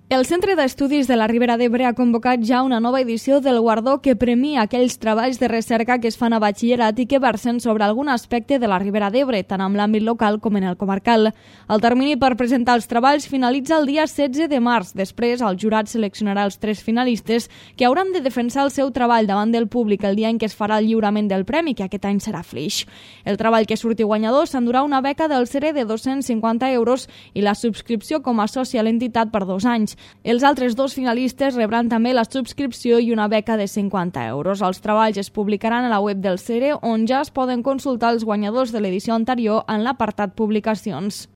El Centre d'Estudis de la Ribera d'Ebre ha convocat ja una nova edició del guardó que premia aquells treballs de recerca que es fan a batxillerat i que versen sobre algun aspecte de la Ribera d'Ebre, tant en l'àmbit local com en el comarcal. El termini per presentar els treballs finalitza el dia 16 de març. Després, el jurat seleccionarà els 3 finalistes que hauran de defensar el seu treball davant del públic el dia en què es farà el lliurament del premi, que aquest any serà Flix. El treball que surti guanyador s'endurà una beca del CERE de 250 euros i la subscripció com a soci a l'entitat per 2 anys. Els altres 2 finalistes rebran també la subscripció i una beca de 50 euros. Els treballs es publicaran a la web del CERE, on ja es poden consultar els guanyadors de l'edició anterior en l'apartat Publicacions.